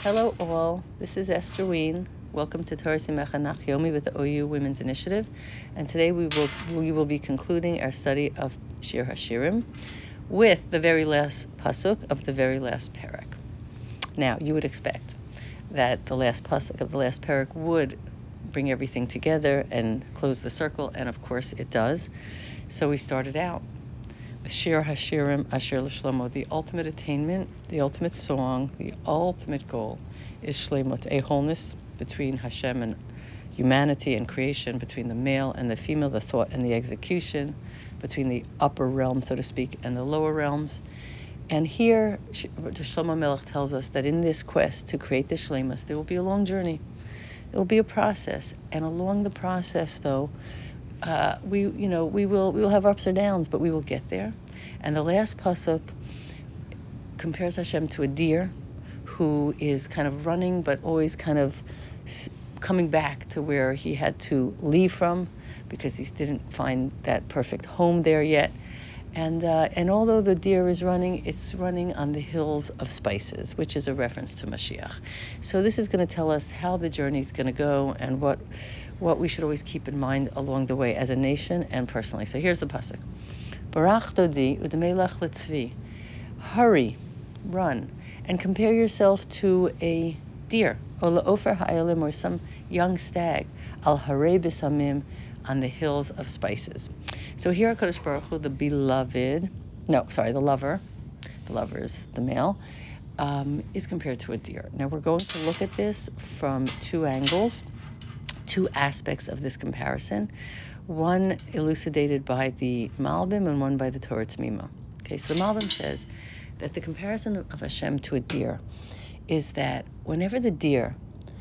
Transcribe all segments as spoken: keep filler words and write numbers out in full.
Hello all, this is Esther Ween. Welcome to Torah Simecha Nach Yomi with the O U Women's Initiative. And today we will we will be concluding our study of Shir HaShirim with the very last pasuk of the very last parak. Now, you would expect that the last pasuk of the last parak would bring everything together and close the circle, and of course it does. So we started out with Shir HaShirim Asher L'Shlomo, the ultimate attainment, the ultimate song, the ultimate goal is Shlemut, a wholeness between Hashem and humanity and creation, between the male and the female, the thought and the execution, between the upper realm, so to speak, and the lower realms. And here, Shlomo Melech tells us that in this quest to create the Shlemus, there will be a long journey. It will be a process, and along the process, though, Uh, we, you know, we will we will have ups or downs, but we will get there. And the last pasuk compares Hashem to a deer who is kind of running, but always kind of coming back to where he had to leave from because he didn't find that perfect home there yet. And uh, and although the deer is running, it's running on the hills of spices, which is a reference to Mashiach. So this is going to tell us how the journey is going to go and what what we should always keep in mind along the way as a nation and personally. So here's the pasuk: Barach dodi u'dmelach letzvi. Hurry, run, and compare yourself to a deer, or le'ofer ha'elim, or some young stag, al harei b'samim, on the hills of spices. So here, HaKadosh Baruch Hu, the beloved, no, sorry, the lover, the lover is the male, um, is compared to a deer. Now we're going to look at this from two angles, two aspects of this comparison, one elucidated by the Malbim and one by the Torah T'mima. Okay, so the Malbim says that the comparison of Hashem to a deer is that whenever the deer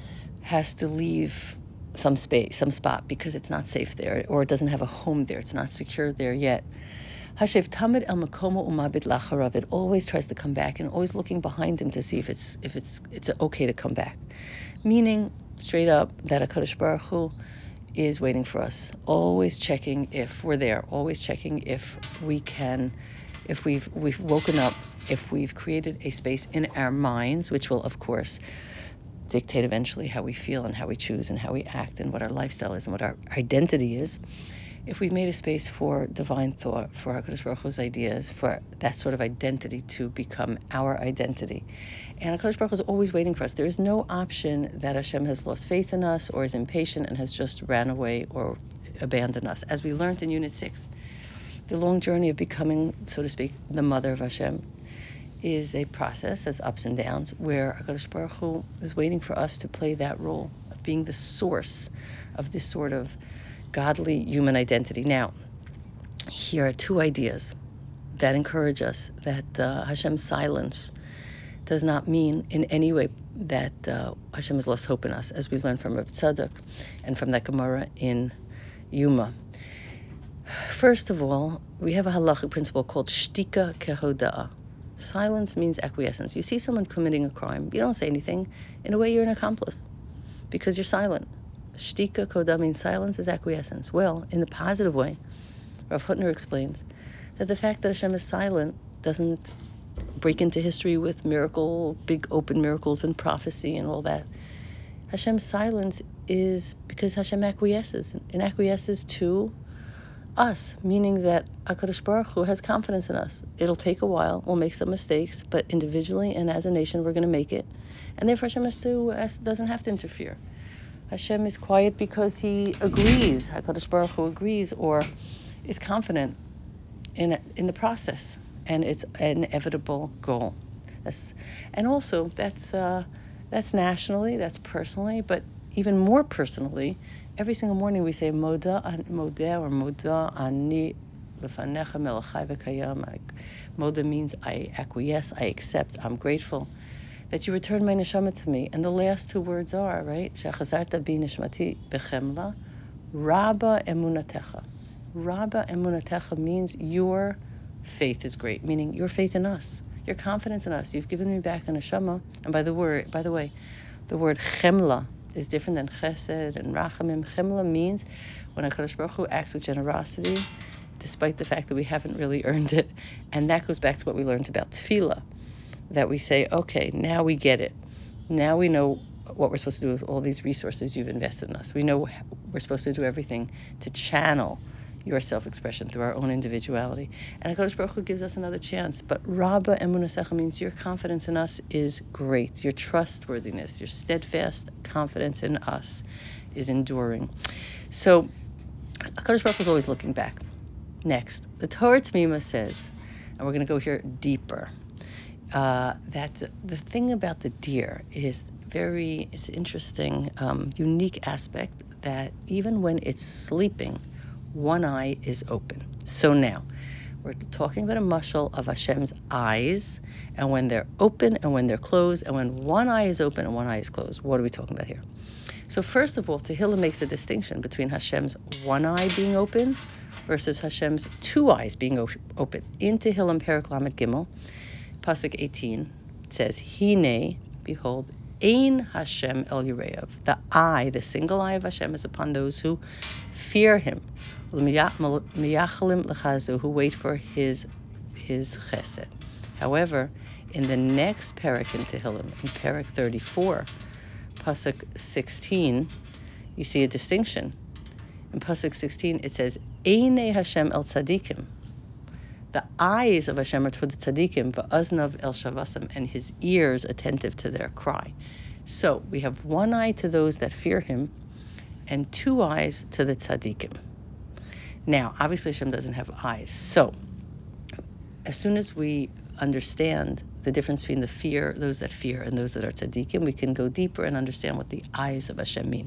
has to leave some space, some spot, because it's not safe there, or it doesn't have a home there, it's not secure there yet, Hashev tamid el makomo umabit lacharav, it always tries to come back and always looking behind him to see if it's if it's it's okay to come back. Meaning, straight up, that HaKadosh Baruch Hu is waiting for us, always checking if we're there, always checking if we can, if we've we've woken up, if we've created a space in our minds, which will, of course, dictate eventually how we feel and how we choose and how we act and what our lifestyle is and what our identity is. If we've made a space for divine thought, for HaKadosh Baruch Hu's ideas, for that sort of identity to become our identity. And HaKadosh Baruch Hu is always waiting for us. There is no option that Hashem has lost faith in us or is impatient and has just ran away or abandoned us. As we learned in Unit six, the long journey of becoming, so to speak, the mother of Hashem is a process, as ups and downs, where HaKadosh Baruch Hu is waiting for us to play that role of being the source of this sort of godly human identity. Now, here are two ideas that encourage us that uh, Hashem's silence does not mean in any way that uh, Hashem has lost hope in us, as we learn from Rav Tzadok and from that Gemara in Yuma. First of all, we have a halachic principle called shtika kehoda'ah. Silence means acquiescence. You see someone committing a crime, you don't say anything. In a way, you're an accomplice because you're silent. Shtika koda means silence is acquiescence. Well, in the positive way, Rav Hutner explains that the fact that Hashem is silent doesn't break into history with miracle, big open miracles and prophecy and all that. Hashem's silence is because Hashem acquiesces, and acquiesces to us, meaning that HaKadosh Baruch Hu has confidence in us. It'll take a while, we'll make some mistakes, but individually and as a nation, we're going to make it. And therefore Hashem has to, has, doesn't have to interfere. Hashem is quiet because he agrees, HaKadosh Baruch Hu agrees or is confident in in the process, and it's an inevitable goal. That's, and also, that's uh, that's nationally, that's personally, but even more personally, every single morning we say Moda Modeh or Moda Ani Lefanecha Melachai V'Kayam. Moda means I acquiesce, I accept, I'm grateful that you return my neshama to me. And the last two words are, right? Shechazarta bi nishmati bechemla, Rabba emunatecha. Rabba emunatecha means your faith is great, meaning your faith in us, your confidence in us. You've given me back a neshama. And by the word, by the way, the word chemla is different than chesed and rachamim. Chemla means when HaKadosh Baruch Hu acts with generosity, despite the fact that we haven't really earned it. And that goes back to what we learned about tefillah, that we say, okay, now we get it. Now we know what we're supposed to do with all these resources you've invested in us. We know we're supposed to do everything to channel your self-expression through our own individuality. And HaKadosh Baruch Hu gives us another chance. But Rabba Emunasecha means your confidence in us is great. Your trustworthiness, your steadfast confidence in us is enduring. So HaKadosh Baruch Hu is always looking back. Next, the Torah T'mima says, and we're going to go here deeper, uh, that the thing about the deer is very, it's interesting, um, unique aspect that even when it's sleeping, one eye is open. So now, we're talking about a mashal of Hashem's eyes, and when they're open and when they're closed, and when one eye is open and one eye is closed. What are we talking about here? So first of all, Tehillim makes a distinction between Hashem's one eye being open versus Hashem's two eyes being o- open. In Tehillim Perek Lamed Gimel, Pasuk eighteen, it says, Hine, behold, Ein Hashem El Yireav. The eye, the single eye of Hashem is upon those who fear Him. Miyachalim L'chazdo, who wait for His His chesed. However, in the next Perek in Tehillim, in Perek thirty-four, Pasuk sixteen, you see a distinction. In Pasuk sixteen, it says, Einei Hashem El Tzadikim. The eyes of Hashem are toward the tzaddikim, va'aznav el shavasam, and His ears attentive to their cry. So we have one eye to those that fear Him, and two eyes to the tzaddikim. Now, obviously Hashem doesn't have eyes. So, as soon as we understand the difference between the fear, those that fear, and those that are tzaddikim, we can go deeper and understand what the eyes of Hashem mean.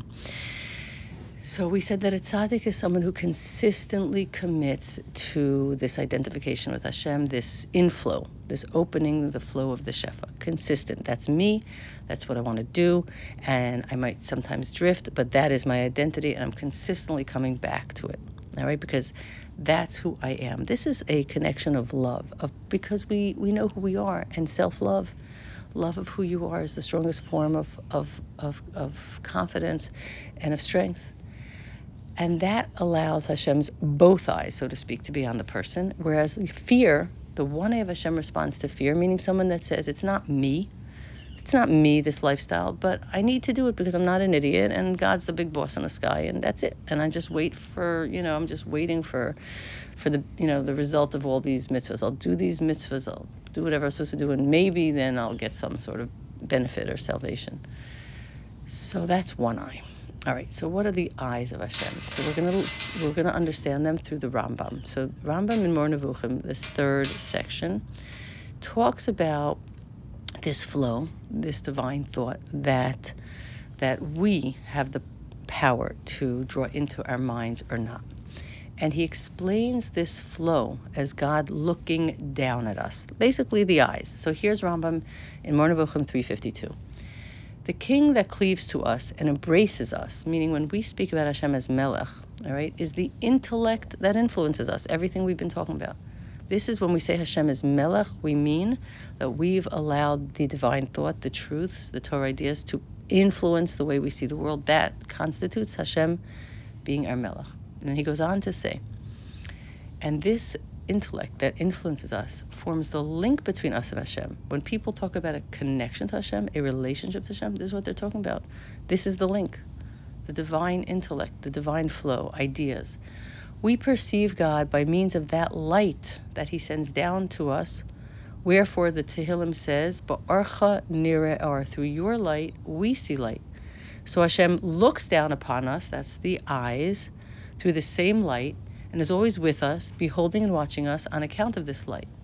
So we said that a tzaddik is someone who consistently commits to this identification with Hashem, this inflow, this opening the flow of the shefa. Consistent. That's me. That's what I want to do. And I might sometimes drift, but that is my identity, and I'm consistently coming back to it. All right, because that's who I am. This is a connection of love, of because we, we know who we are, and self-love, love of who you are, is the strongest form of of of, of confidence and of strength. And that allows Hashem's both eyes, so to speak, to be on the person, whereas fear, the one eye of Hashem responds to fear, meaning someone that says, it's not me, it's not me, this lifestyle, but I need to do it because I'm not an idiot, and God's the big boss in the sky, and that's it. And I just wait for, you know, I'm just waiting for, for the, you know, the result of all these mitzvahs. I'll do these mitzvahs, I'll do whatever I'm supposed to do, and maybe then I'll get some sort of benefit or salvation. So that's one eye. All right, so what are the eyes of Hashem? So we're gonna we're gonna understand them through the Rambam. So Rambam in Mor Nevuchim, this third section, talks about this flow, this divine thought that that we have the power to draw into our minds or not. And he explains this flow as God looking down at us, basically the eyes. So here's Rambam in Mor Nevuchim three fifty-two. The king that cleaves to us and embraces us, meaning when we speak about Hashem as Melech, all right, is the intellect that influences us, everything we've been talking about. This is when we say Hashem is Melech, we mean that we've allowed the divine thought, the truths, the Torah ideas to influence the way we see the world. That constitutes Hashem being our Melech. And then he goes on to say, and this intellect that influences us forms the link between us and Hashem. When people talk about a connection to Hashem, a relationship to Hashem, this is what they're talking about. This is the link, the divine intellect, the divine flow, ideas. We perceive God by means of that light that He sends down to us. Wherefore the Tehillim says, Ba'archa nire'ar, through your light we see light. So Hashem looks down upon us, that's the eyes, through the same light, and is always with us, beholding and watching us on account of this light.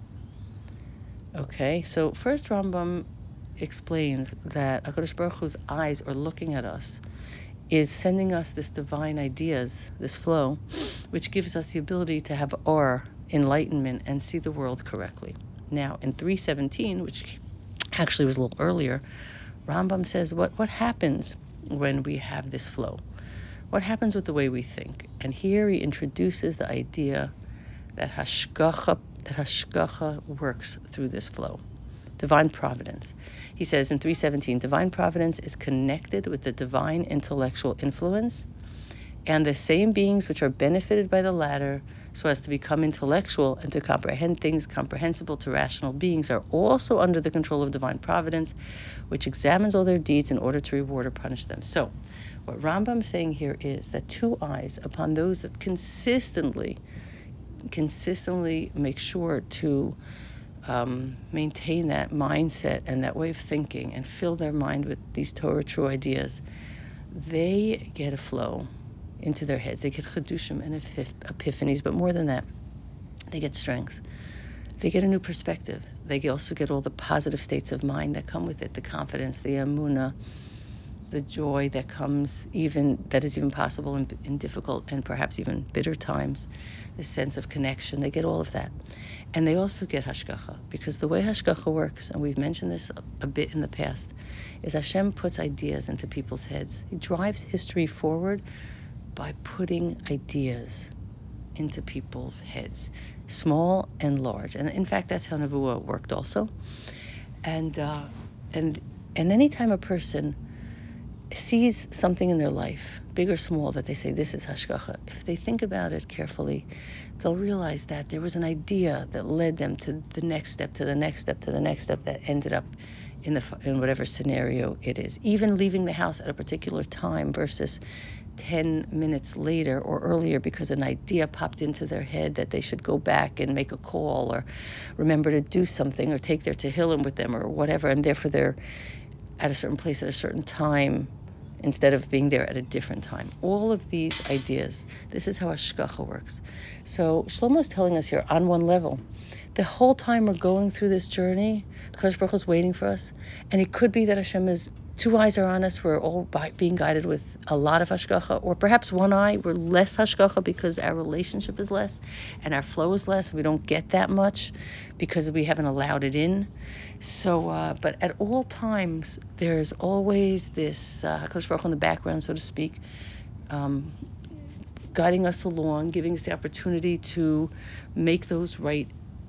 Okay, so first Rambam explains that HaKadosh Baruch Hu's eyes are looking at us, is sending us this divine ideas, this flow, which gives us the ability to have or, enlightenment, and see the world correctly. Now, in three seventeen, which actually was a little earlier, Rambam says, what, what happens when we have this flow? What happens with the way we think? And here he introduces the idea that hashgacha, that hashgacha works through this flow. Divine providence. He says in three seventeen, divine providence is connected with the divine intellectual influence, and the same beings which are benefited by the latter so as to become intellectual and to comprehend things comprehensible to rational beings, are also under the control of divine providence, which examines all their deeds in order to reward or punish them. So, what Rambam is saying here is that two eyes upon those that consistently, consistently make sure to um, maintain that mindset and that way of thinking and fill their mind with these Torah true ideas, they get a flow into their heads. They get chedushim and epiphanies, but more than that, they get strength. They get a new perspective. They also get all the positive states of mind that come with it, the confidence, the emunah, the joy that comes even, that is even possible in, in difficult and perhaps even bitter times, the sense of connection. They get all of that. And they also get hashgacha, because the way hashgacha works, and we've mentioned this a, a bit in the past, is Hashem puts ideas into people's heads. He drives history forward by putting ideas into people's heads, small and large. And in fact, that's how Nevuah worked also. And uh, and and anytime a person sees something in their life, big or small, that they say, this is hashgacha, if they think about it carefully, they'll realize that there was an idea that led them to the next step, to the next step, to the next step, that ended up in the in whatever scenario it is. Even leaving the house at a particular time versus ten minutes later or earlier because an idea popped into their head that they should go back and make a call or remember to do something or take their Tehillim with them or whatever, and therefore they're at a certain place at a certain time instead of being there at a different time. All of these ideas, this is how hashgacha works. So Shlomo is telling us here, on one level, the whole time we're going through this journey, Kadosh Baruch Hu is waiting for us, and it could be that Hashem is, two eyes are on us, we're all by, being guided with a lot of hashgacha, or perhaps one eye, we're less hashgacha because our relationship is less, and our flow is less, and we don't get that much because we haven't allowed it in. So, uh, but at all times, there's always this uh, HaKadosh Baruch Hu in the background, so to speak, um, guiding us along, giving us the opportunity to make those right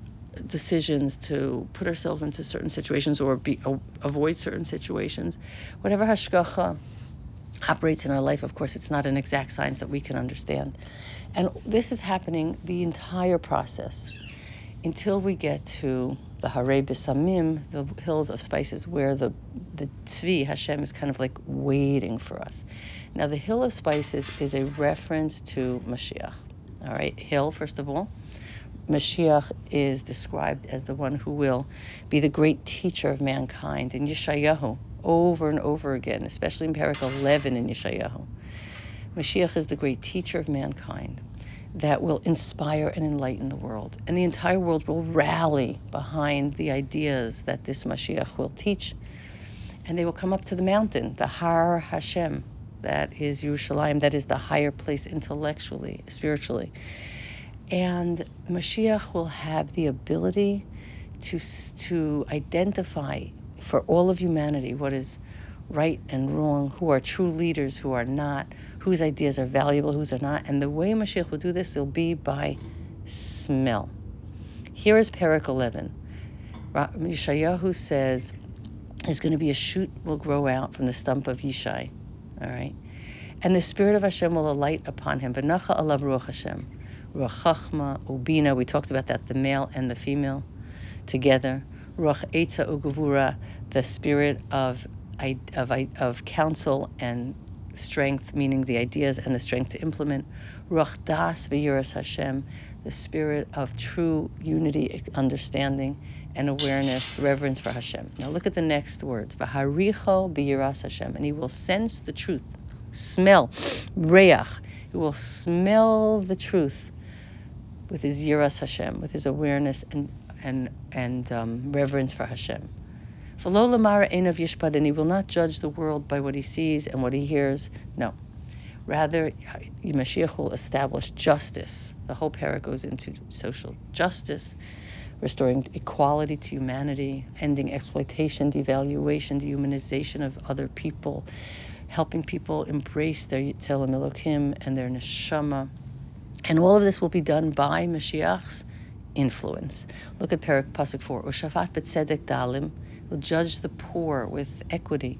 decisions, to put ourselves into certain situations or be, uh, avoid certain situations. Whatever hashgacha operates in our life, of course, it's not an exact science that we can understand. And this is happening the entire process until we get to the Harei B'Samim, the hills of spices, where the the Tzvi, Hashem, is kind of like waiting for us. Now, the hill of spices is a reference to Mashiach. All right, hill, first of all. Mashiach is described as the one who will be the great teacher of mankind in Yeshayahu, over and over again, especially in Perek eleven in Yeshayahu. Mashiach is the great teacher of mankind that will inspire and enlighten the world. And the entire world will rally behind the ideas that this Mashiach will teach. And they will come up to the mountain, the Har Hashem, that is Yerushalayim, that is the higher place intellectually, spiritually. And Mashiach will have the ability to, to identify for all of humanity what is right and wrong, who are true leaders, who are not, whose ideas are valuable, whose are not. And the way Mashiach will do this will be by smell. Here is Perek eleven. Yeshayahu says there's going to be a shoot will grow out from the stump of Yishai. All right. And the Spirit of Hashem will alight upon him. V'nacha alav ruach Hashem. Ruach chachma, ubina. We talked about that, the male and the female together. Ruach etza ugevura, the spirit of Of, of counsel and strength, meaning the ideas and the strength to implement. Ruach das v'yiras Hashem, the spirit of true unity, understanding, and awareness, reverence for Hashem. Now look at the next words. V'haricho b'yiras Hashem, and he will sense the truth, smell, reach. He will smell the truth with his yiras Hashem, with his awareness and and and um, reverence for Hashem. V'lo lamara einav yishpad, and he will not judge the world by what he sees and what he hears. No. Rather, Mashiach will establish justice. The whole parak goes into social justice, restoring equality to humanity, ending exploitation, devaluation, dehumanization of other people, helping people embrace their Yitzelem Elokim and their neshama. And all of this will be done by Mashiach's influence. Look at parak pasuk four. Ushafat b'tzedek dalim, will judge the poor with equity,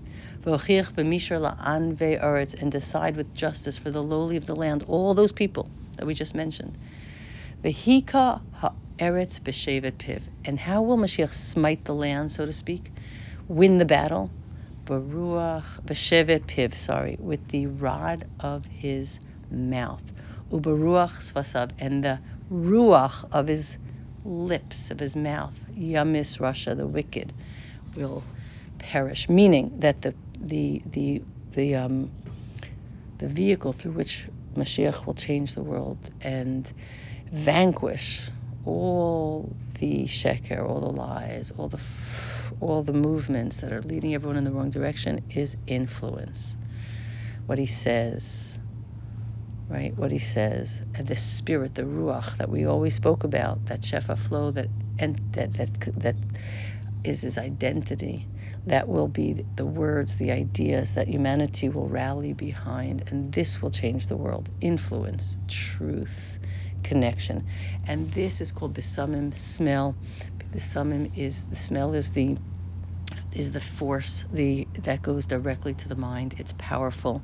and decide with justice for the lowly of the land, all those people that we just mentioned. Vehika ha'eretz b'shevet piv. And how will Mashiach smite the land, so to speak, win the battle? Baruach b'shevet piv, sorry, with the rod of his mouth. Ubaruach svasav, and the ruach of his lips, of his mouth. Yamis Rasha, the wicked, will perish. Meaning that the the the the um the vehicle through which Mashiach will change the world and vanquish all the sheker, all the lies, all the all the movements that are leading everyone in the wrong direction is influence. What he says, right? What he says, and the spirit, the ruach that we always spoke about, that shefa flow, that and that that that is his identity. That will be the words, the ideas that humanity will rally behind, and this will change the world. Influence, truth, connection, and this is called Besamim, smell. Besamim is the smell is the is the force the that goes directly to the mind. It's powerful.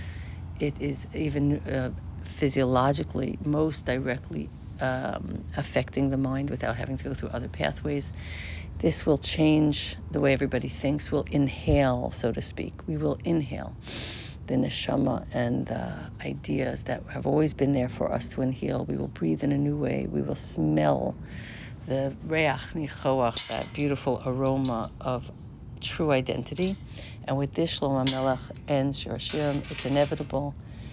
It is even uh, physiologically most directly um, affecting the mind without having to go through other pathways. This will change the way everybody thinks. We'll inhale, so to speak. We will inhale the neshama and the ideas that have always been there for us to inhale. We will breathe in a new way. We will smell the reach nichoach, that beautiful aroma of true identity. And with this, Shlomo HaMelech ends Shir HaShirim. It's inevitable.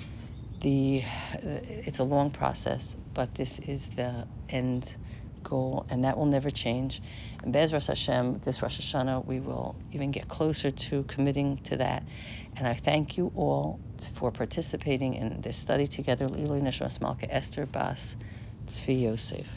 The it's a long process, but this is the end goal, and that will never change. And Be'ezras Hashem, this Rosh Hashanah, we will even get closer to committing to that. And I thank you all for participating in this study together. L'ilui Neshmas Malka Esther Bas Tzvi Yosef.